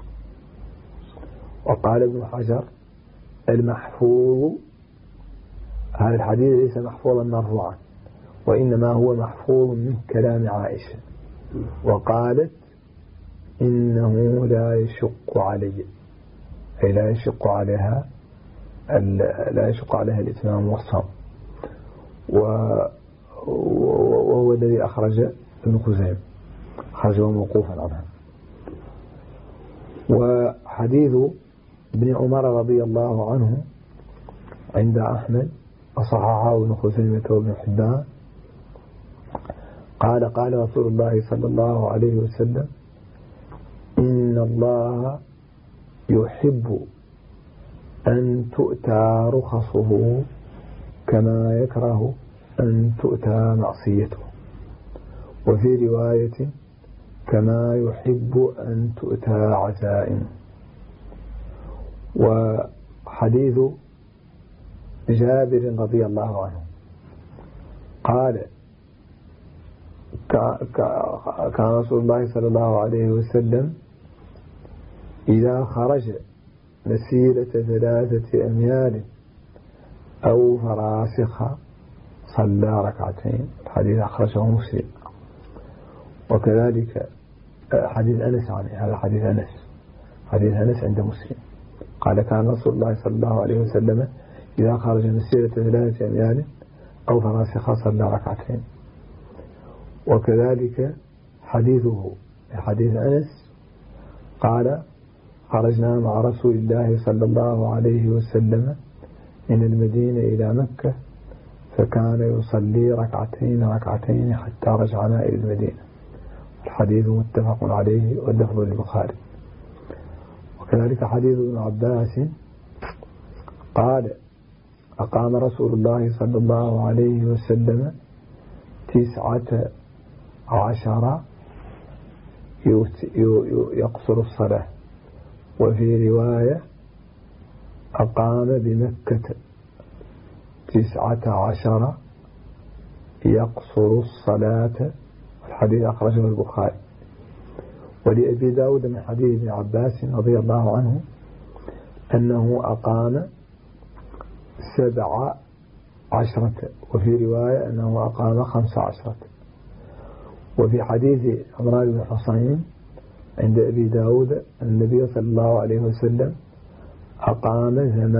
وقال ابن حجر المحفوظ هذا الحديث ليس محفوظا مرفوعا وإنما هو محفوظ من كلام عائشة، وقالت إنه لا يشق علي، أي لا يشق عليها الإتمام والصوم. وهو الذي أخرج ابن خزيمة خرجه موقوفا عنها. وحديث ابن عمر رضي الله عنه عند أحمد وصححه ابن خزيمة وابن حبان قال رسول الله صلى الله عليه وسلم إن الله يحب أن تؤتى رخصه كما يكره أن تؤتى معصيته، وفي رواية كما يحب أن تؤتى عزائمه. وحديث جابر رضي الله عنه قال كان رسول الله صلى الله عليه وسلم إذا خرج مسيرة 3 أميال أو فراسخ صلى ركعتين. الحديث أخرجه مسلم. وكذلك حديث أنس عنه، هذا حديث أنس عند مسلم قال كان رسول الله صلى الله عليه وسلم إذا خرج مسيرة 3 أميال أو فراسخ صلى ركعتين. وكذلك حديث أنس قال خرجنا مع رسول الله صلى الله عليه وسلم من المدينة إلى مكة فكان يصلي ركعتين حتى رجعنا إلى المدينة. الحديث متفق عليه واللفظ للبخاري. وكذلك حديث ابن عباس قال أقام رسول الله صلى الله عليه وسلم 19 يقصر الصلاة. وفي رواية أقام بمكة 19 يقصر الصلاة. الحديث أخرجه البخاري. ولأبي داود من حديث ابن عباس رضي الله عنه أنه أقام 17 وفي رواية أنه أقام 15. وفي حديث عمران بن حصين عند أبي داود النبي صلى الله عليه وسلم أقام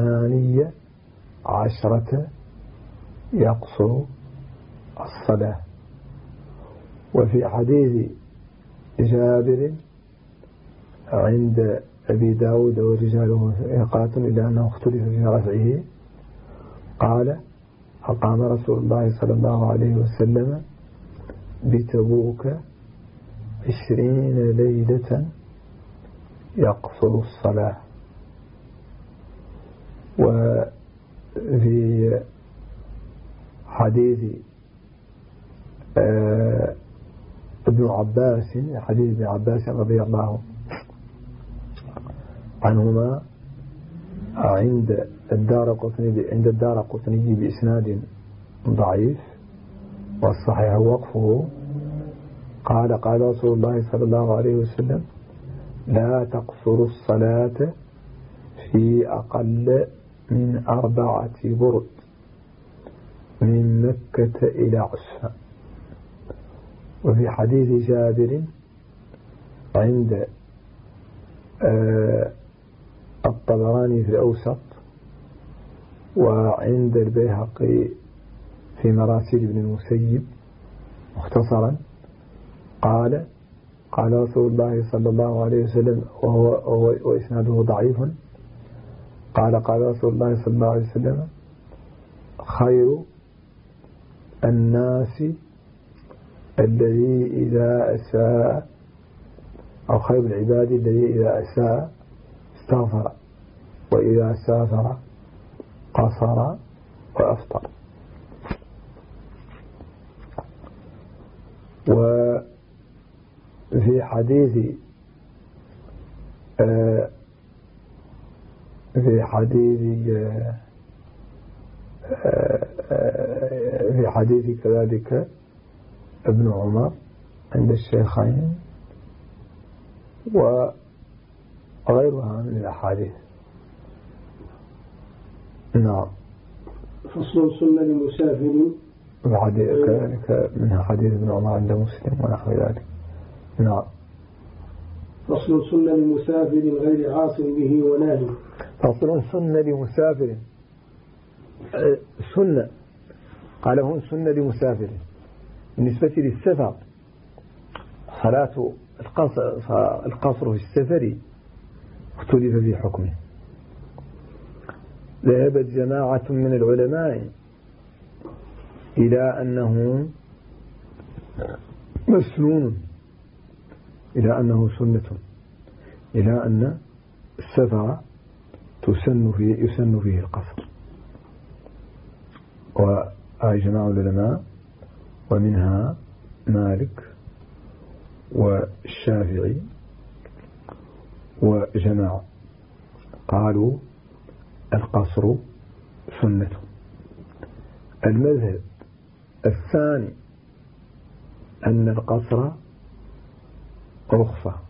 18 يقصر الصلاة. وفي حديث جابر عند أبي داود ورجاله ثقات إلا أنه اختلف في رفعه قال أقام رسول الله صلى الله عليه وسلم بتبوك 20 ليلة يقصر الصلاة. وفي حديث ابن عباس حديث ابن عباس رضي الله عنهما عند الدارقطني بإسناد ضعيف والصحيح وقفه قال رسول الله صلى الله عليه وسلم لا تقصر الصلاة في أقل من 4 برد من مكة إلى عسفان. وفي حديث جابر عند الطبراني في الأوسط، وعند البيهقي في مراسيل ابن المسيب مختصرا قال رسول الله صلى الله عليه وسلم وإسناده ضعيف، قال رسول الله صلى الله عليه وسلم: خير الناس الذي إذا أساء، أو خير العباد الذي إذا أساء استغفر، وإذا سافر قصر وأفطر. وفي حديث كذلك ابن عمر عند الشيخين وغيرها من الأحاديث. نعم. فصل سنة للمسافر، كذلك منها حديث ابن عمر عند مسلم ونحو ذلك. نعم. فصل سنة للمسافر غير عاصم به ونادي. فصل سنة لمسافر، سنة قال هون سنة لمسافر بالنسبة للسفر صلاة القصر في السفر اختلف في حكمه. ذهبت جماعة من العلماء إلى أنه مسنون، إلى أنه سنة، إلى أن السفر يسن فيه القصر. وجماعة العلماء ومنها مالك والشافعي وجماعة قالوا القصر سنة. المذهب الثاني أن القصر رخصة،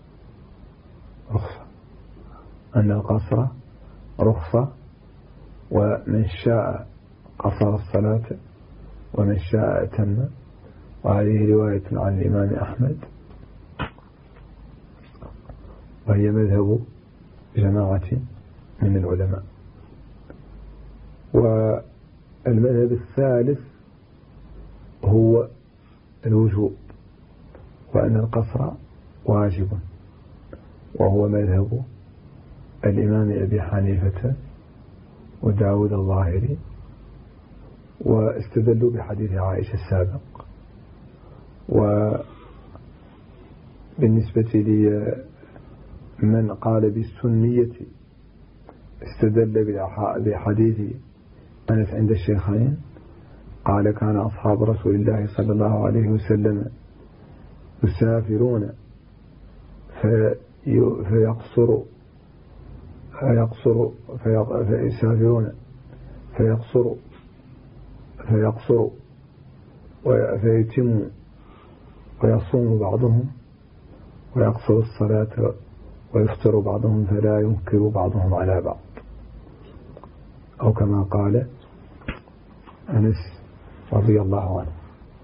أن القصر رخصة، ومن شاء قصر الصلاة ومن شاء أتم. وهذه رواية عن الإمام أحمد، وهي مذهب جماعة من العلماء. والمذهب الثالث هو الوجوب، وأن القصر واجب، وهو مذهب الإمام أبي حنيفة وداود الظاهري، واستدلوا بحديث عائشة السابق. وبالنسبة لي من قال بالسنية استدل بحديث أنس عند الشيخين، قال كان أصحاب رسول الله صلى الله عليه وسلم يسافرون فيقصر فيتم، ويصوم بعضهم ويقصر الصلاة، ويفطر بعضهم فلا ينكر بعضهم على بعض، أو كما قال أنس رضي الله عنه.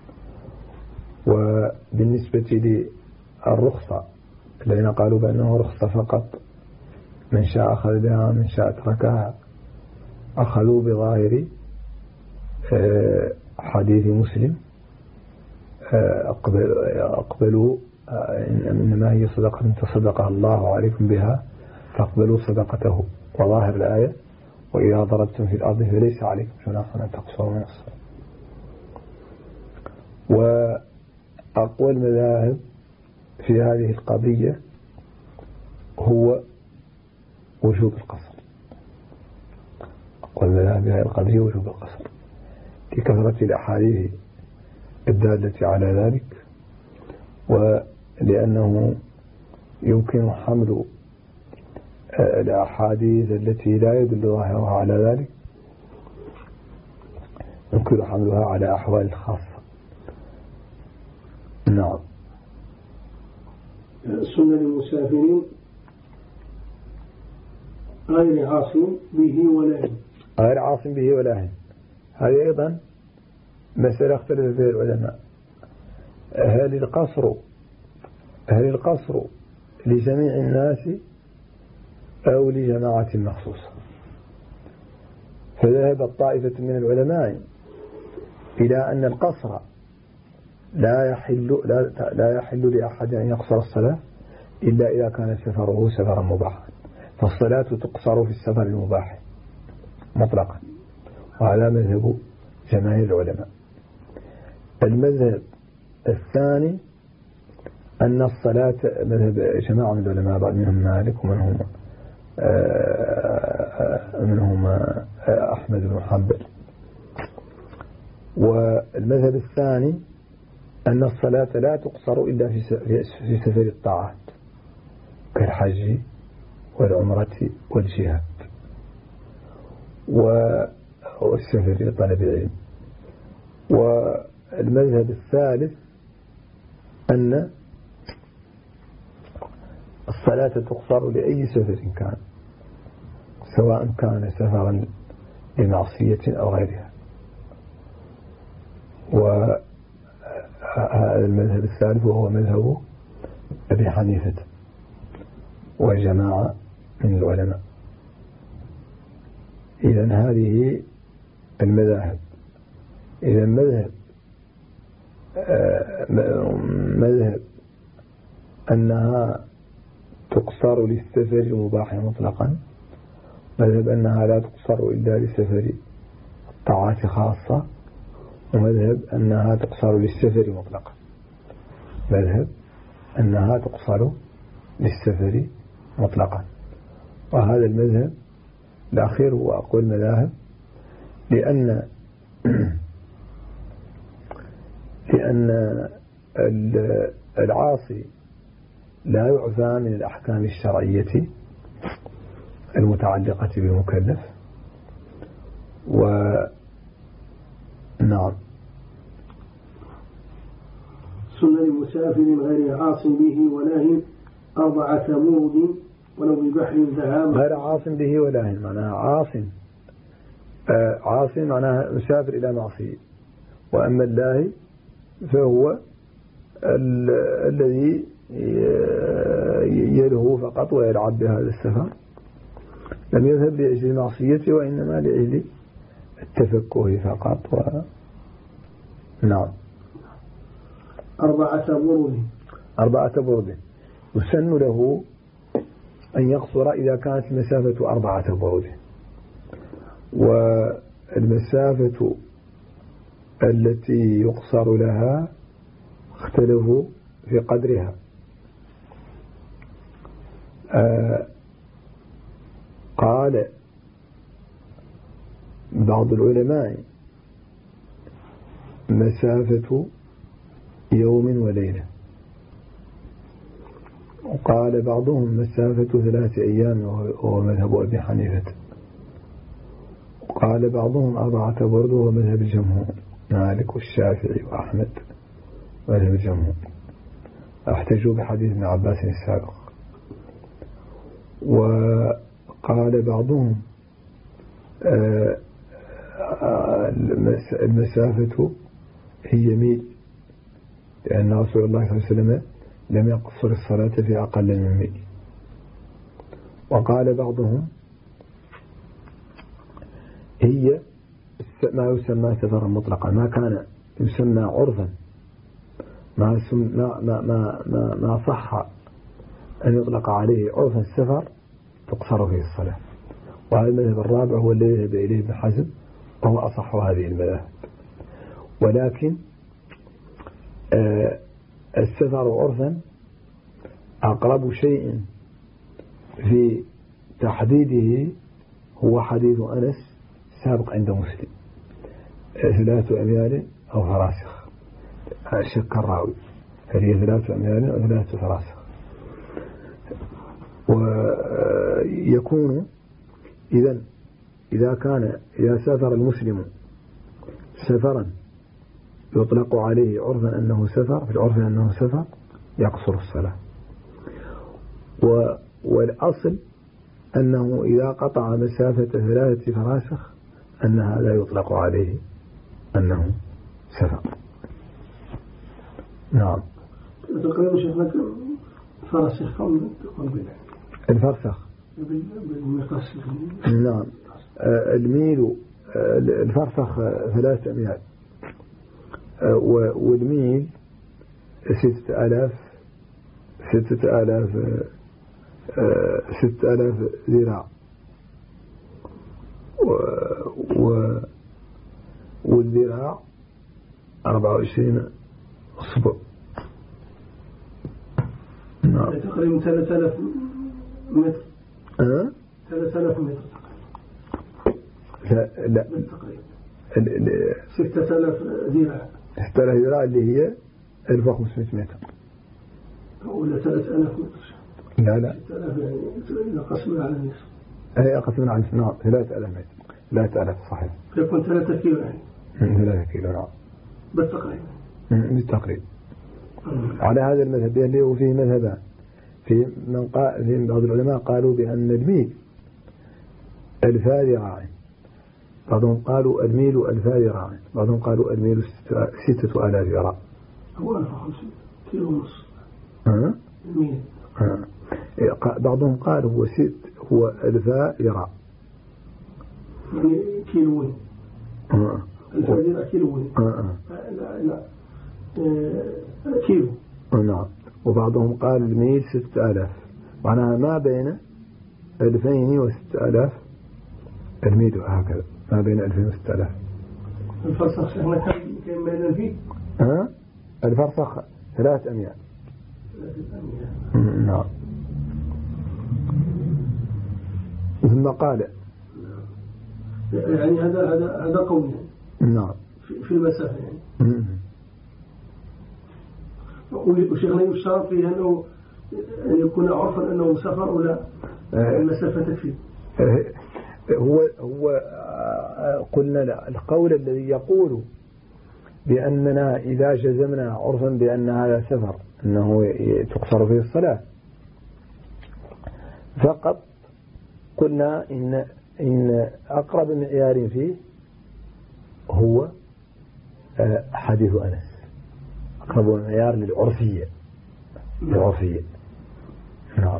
وبالنسبة للرخصة الذين قالوا بأنه رخصة فقط، من شاء أخذ بها من شاء تركها، أخذوا بظاهر حديث مسلم أقبلوا إنما هي صدقة تصدقها الله عليكم بها فاقبلوا صدقته، وظاهر الآية وإذا ضربتم في الأرض فليس عليكم جناح أن تقصروا من الصلاة. وأقوى المذاهب في هذه القضية هو وجوب القصر. أقوى المذاهب في هذه القضية وجوب القصر لكثرة الأحاديث الدالة على ذلك، ولأنه يمكن حمل الأحاديث التي لا يدل ظاهرها على ذلك، يمكن حملها على أحوال خاصة. نعم. سنة للمسافرين غير عاصم به ولا هم. غير عاصم به ولا هم، هذه أيضا مسألة اختلف فيها العلماء. هل القصر لجميع الناس أو لجماعة مخصوصة. فذهب طائفة من العلماء إلى أن القصر لا يحل لأحد أن يقصر الصلاة إلا إذا كان سفره سفرا مباحا، فالصلاة تقصر في السفر المباح مطلقا، وهذا مذهب جماهير العلماء. المذهب الثاني أن الصلاة مذهب جماعة من العلماء، بعض منهم مالك ومنهم أحمد بن حنبل. والمذهب الثاني أن الصلاة لا تقصر إلا في سفر الطاعات كالحج والعمرة والجهاد والسفر لطلب العلم. والمذهب الثالث أن الصلاة تقصر لأي سفر كان، سواء كان سفرا لمعصية أو غيرها. وهذا المذهب الثالث وهو مذهب أبي حنيفة وجماعة من العلماء. إذن هذه المذاهب. إذن مذهب أنها تقصر للسفر المباح مطلقا، مذهب أنها لا تقصر إلا لسفر الطاعات خاصة، ومذهب أنها تقصر للسفر مطلقا، مذهب أنها تقصر للسفر مطلقا. وهذا المذهب الأخير هو أقوى المذاهب، لأن العاصي لا يعفى من الأحكام الشرعية المتعلقة بالمكلف. نعم. سنن المسافر غير عاص به ولاهٍ 4 مود ولو ببحر ذهاب. غير عاص به ولاهٍ معناها عاص معناها مسافر إلى معصية. وأما اللاهي فهو الذي يلهو فقط ويلعب بهذا السفر، لم يذهب لأجل المعصية وإنما لأجل التفكه فقط. نعم. 4 برود يسن له أن يقصر إذا كانت المسافة 4 برود. والمسافة التي يقصر لها اختلفوا في قدرها. قال بعض العلماء مسافة يوم وليلة، وقال بعضهم مسافة 3 أيام وهو مذهب أبي حنيفة، وقال بعضهم 4 برد وهو مذهب الجمهور مالك والشافعي وأحمد مذهب الجمهور، احتجوا بحديث ابن عباس السابق. وقال بعضهم المسافة هي ميل، لأن رسول الله صلى الله عليه وسلم لم يقصر الصلاة في أقل من ميل. وقال بعضهم هي ما يسمى سفرا مطلقا، ما كان يسمى عرفا، ما صح أن يطلق عليه عرفا السفر تقصر فيه الصلاة. وهذا المذهب الرابع هو الذي ذهب إليه ابن حزم وهو أصح هذه المذاهب. ولكن السفر عرفا أقرب شيء في تحديده هو حديث أنس سابق عند مسلم 3 أميال أو فراسخ، شك الراوي هل هي 3 أميال أو 3 فراسخ. ويكون إذا سافر المسلم سفرا يطلق عليه عرفا أنه سفر، في العرف أنه سفر يقصر الصلاة. والأصل أنه إذا قطع مسافة 3 فراسخ أن هذا يطلق عليه أنه سفر. نعم. تقريبا شيخنا فرسخ الفرسخ بالمقص. نعم. الميل الفرسخ 3 أميال، والميل 6000 ذراع، والذراع 24 أصبع. نعم. تقريبا 3000 متر. 3000 متر. لا تقريبا 6000 ذراع. 6000 ذراع اللي هي 1500 متر ولا 3000 متر. لا 6000 يعني إذا قسمنا على النصف. أي قسمنا على النصف. نعم 3000 متر. 3000 صحيح. يكون 3 كيلو يعني. 3 كيلو. نعم بالتقريب. على هذا المذهب اللي هو فيه مذهبان. في بعض العلماء قالوا بأن الميل 1000 ذراع، بعضهم قالوا الميل 1000 ذراع، بعضهم قالوا الميل 6000 ذراع. هو 1500 كيلو ونص. الميل. بعضهم قال هو 1000 ذراع. يعني كيلوين. 1000 ذراع كيلوين. لا كيلو. نعم. وبعضهم قال الميل 6000، معناها ما بين 2000 و 6000 الميل، هكذا ما بين 2000 و 6000. الفرسخ احنا كم بين فيه؟ الفرسخ 3 أميال. 3 أميال. نعم. ثم قال يعني هذا قول. نعم. في المسافة يعني. وشيخنا يشترط فيه أنه أن يكون عرفا أنه سفر ولا المسافة تكفي. هو قلنا القول الذي يقول بأننا إذا جزمنا عرفا بأن هذا سفر أنه تقصر فيه الصلاة، فقط قلنا إن أقرب معيار فيه هو حديث أنس، أقرب معيار للعرفية. نعم.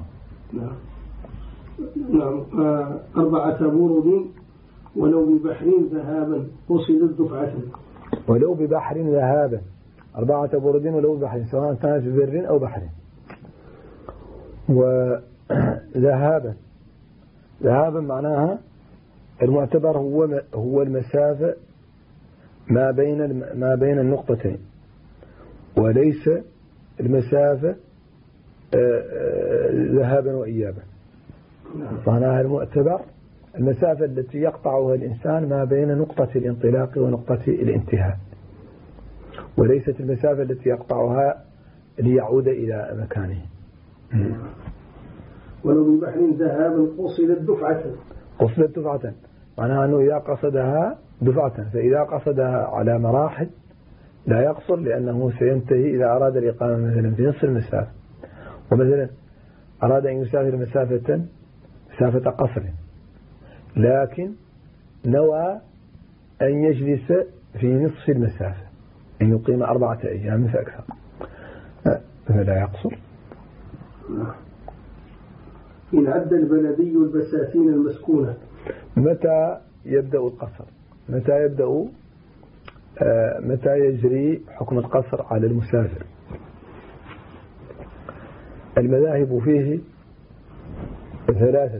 نعم. 4 برد ولو ببحر ذهابا قصدت دفعة. ولو ببحر ذهابا، 4 برد ولو ببحر، سواء كان في بر أو بحر. وذهابا معناها المعتبر هو المسافة ما بين النقطتين، وليس المسافة ذهابا وإيابا. معناها المعتبر المسافة التي يقطعها الإنسان ما بين نقطة الانطلاق ونقطة الانتهاء، وليست المسافة التي يقطعها ليعود إلى مكانه. ولو ببحر ذهابا قصدت دفعة. معناها أنه إذا قصدها دفعة، فإذا قصدها على مراحل لا يقصر، لأنه سينتهي إذا أراد الإقامة مثلا في نصف المسافة، ومثلا أراد أن يسافر مسافة قصر، لكن نوى أن يجلس في نصف المسافة، أن يقيم 4 أيام فأكثر، فلا يقصر. إن عد البلدي البساتين المسكونة. متى يبدأ القصر؟ متى يجري حكم القصر على المسافر؟ المذاهب فيه 3.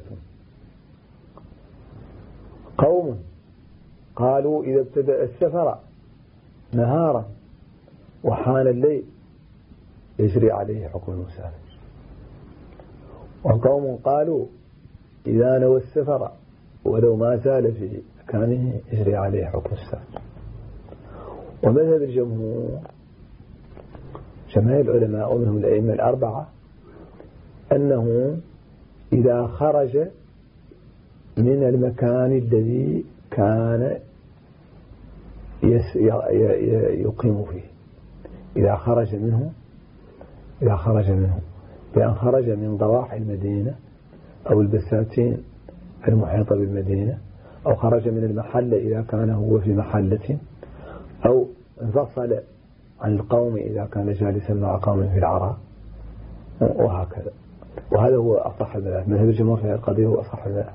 قوم قالوا إذا ابتدأ السفر نهارا وحان الليل يجري عليه حكم المسافر. وقوم قالوا إذا نوى السفر ولو ما زال في مكانه يجري عليه حكم السفر. ومذهب الجمهور جماهير العلماء ومنهم الأئمة 4 أنه إذا خرج من المكان الذي كان يقيم فيه، إذا خرج منه بأن خرج من ضواحي المدينة أو البساتين المحيطة بالمدينة، أو خرج من المحل إذا كان هو في محلة، أو انفصل عن القوم إذا كان جالسا مع قوم في العراء، وهكذا. وهذا هو أصح المذاهب، مذهب الجمهور في هذه القضية هو أصح المذاهب.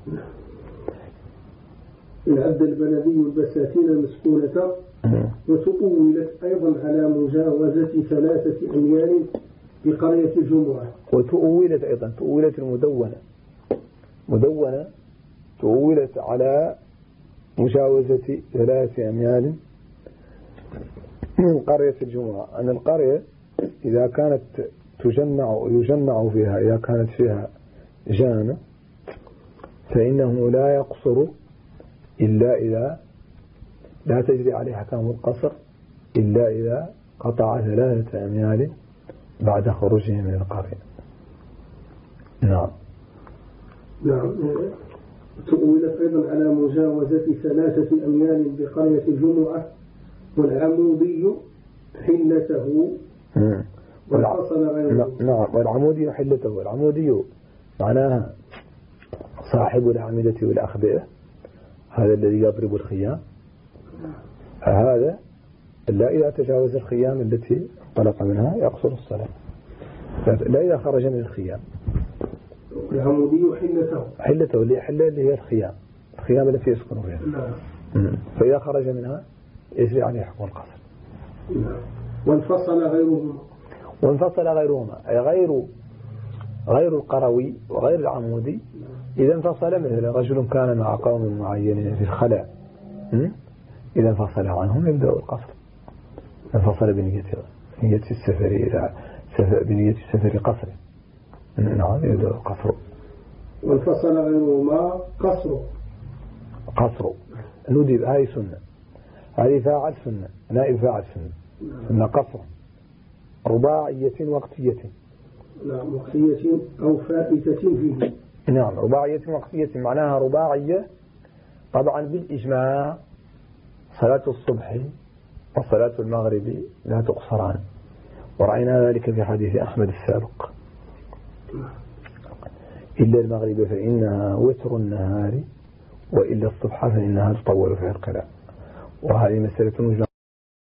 إن عد البلدي البساتين المسكونة وتؤولت أيضا على مجاوزة 3 أميال بقرية الجمعة. وتؤولت أيضا، تؤولت المدونة مدونة، تؤولت على مجاوزة 3 أميال من قرية الجمعة. أن القرية إذا كانت يجمع فيها، إذا كانت فيها جامع فإنه لا يقصر إلا إذا لا تجري عليه أحكام القصر إلا إذا قطع 3 أميال بعد خروجه من القرية. نعم. نعم. تؤولت أيضا على مجاوزة 3 أميال بقرية الجمعة. والعمودي حلته والفصل غيره. نعم. والعمودي حلته، العمودي معناها صاحب الأعمدة والأخبئة، هذا الذي يضرب الخيام، هذا لا إذا تجاوز الخيام التي انطلق منها يقصر الصلاة، لا إذا خرج من الخيام. العمودي حلته اللي هي الخيام التي يسكن فيها. فإذا خرج منها يجري عليه حكم القصر. وانفصل غيرهما أي غير القروي وغير العمودي. إذا انفصل، مثل رجل كان مع قوم معينين في الخلاء، إذا انفصل عنهم يبدأ القصر. انفصل بنية السفر، بنية السفر قصر، نعم يبدأ القصر. وانفصل غيرهما قصر. ندب، هذه سنة، هذه فاعل سنة، نائب فاعل سنة قصر. رباعية وقتية. نعم، وقتية أو فائتة فيه. نعم، رباعية وقتية معناها رباعية طبعا بالإجماع. صلاة الصبح وصلاة المغرب لا تقصران، ورأينا ذلك في حديث أحمد السابق. إلا المغرب فإنها وتر النهار، وإلا الصبح فإنها تطول في القراءة. وهذه مسألة مجمع